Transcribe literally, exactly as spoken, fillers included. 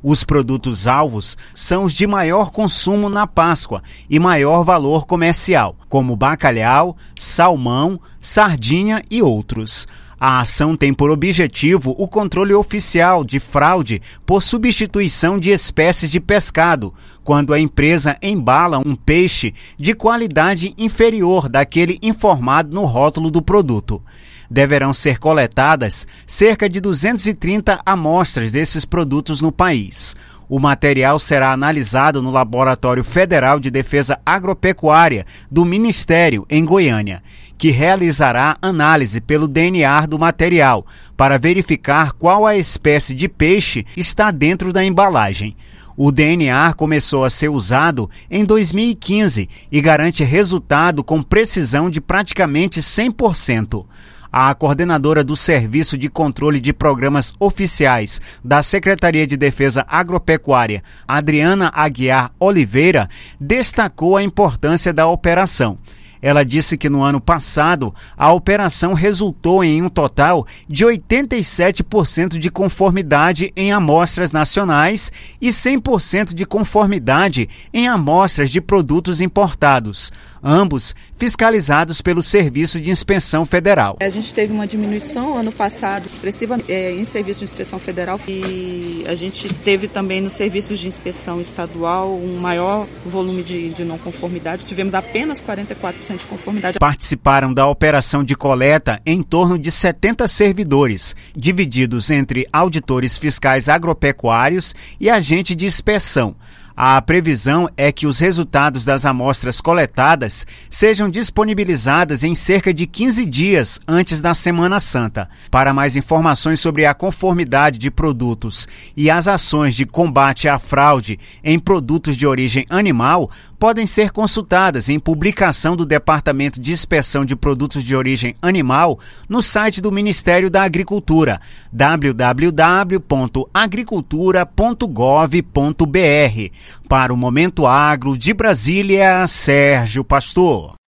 Os produtos-alvos são os de maior consumo na Páscoa e maior valor comercial, como bacalhau, salmão, sardinha e outros. A ação tem por objetivo o controle oficial de fraude por substituição de espécies de pescado, quando a empresa embala um peixe de qualidade inferior daquele informado no rótulo do produto. Deverão ser coletadas cerca de duzentas e trinta amostras desses produtos no país. O material será analisado no Laboratório Federal de Defesa Agropecuária do Ministério, em Goiânia, que realizará análise pelo D N A do material para verificar qual a espécie de peixe está dentro da embalagem. O D N A começou a ser usado em dois mil e quinze e garante resultado com precisão de praticamente cem por cento. A coordenadora do Serviço de Controle de Programas Oficiais da Secretaria de Defesa Agropecuária, Adriana Aguiar Oliveira, destacou a importância da operação. Ela disse que no ano passado a operação resultou em um total de oitenta e sete por cento de conformidade em amostras nacionais e cem por cento de conformidade em amostras de produtos importados, ambos fiscalizados pelo Serviço de Inspeção Federal. A gente teve uma diminuição ano passado expressiva é, em Serviço de Inspeção Federal e a gente teve também no Serviço de Inspeção Estadual um maior volume de, de não conformidade. Tivemos apenas quarenta e quatro por cento de conformidade. Participaram da operação de coleta em torno de setenta servidores, divididos entre auditores fiscais agropecuários e agente de inspeção. A previsão é que os resultados das amostras coletadas sejam disponibilizadas em cerca de quinze dias antes da Semana Santa. Para mais informações sobre a conformidade de produtos e as ações de combate à fraude em produtos de origem animal, podem ser consultadas em publicação do Departamento de Inspeção de Produtos de Origem Animal no site do Ministério da Agricultura, w w w ponto agricultura ponto gov ponto b r. Para o Momento Agro de Brasília, Sérgio Pastor.